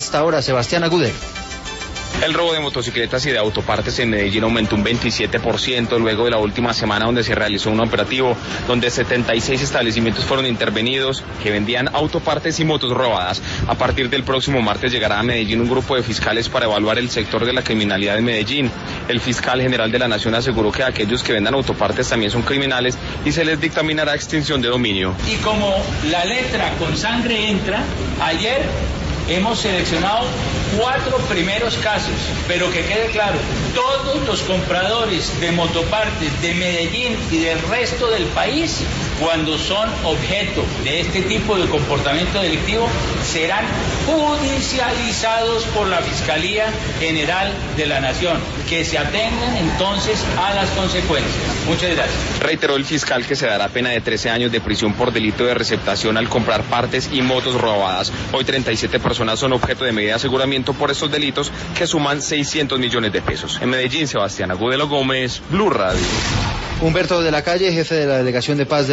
hasta ahora, Sebastián Agudelo. El robo de motocicletas y de autopartes en Medellín aumentó un 27% luego de la última semana donde se realizó un operativo donde 76 establecimientos fueron intervenidos que vendían autopartes y motos robadas. A partir del próximo martes llegará a Medellín un grupo de fiscales para evaluar el sector de la criminalidad en Medellín. El fiscal general de la Nación aseguró que aquellos que vendan autopartes también son criminales y se les dictaminará extinción de dominio. Y como la letra con sangre entra, ayer hemos seleccionado 4 primeros casos, pero que quede claro, todos los compradores de motopartes de Medellín y del resto del país, cuando son objeto de este tipo de comportamiento delictivo, serán judicializados por la Fiscalía General de la Nación, que se atengan entonces a las consecuencias. Muchas gracias. Reiteró el fiscal que se dará pena de 13 años de prisión por delito de receptación al comprar partes y motos robadas. Hoy 37 personas son objeto de medida de aseguramiento por estos delitos que suman 600 millones de pesos. En Medellín, Sebastián Agudelo Gómez, Blue Radio. Humberto de la Calle, jefe de la Delegación de Paz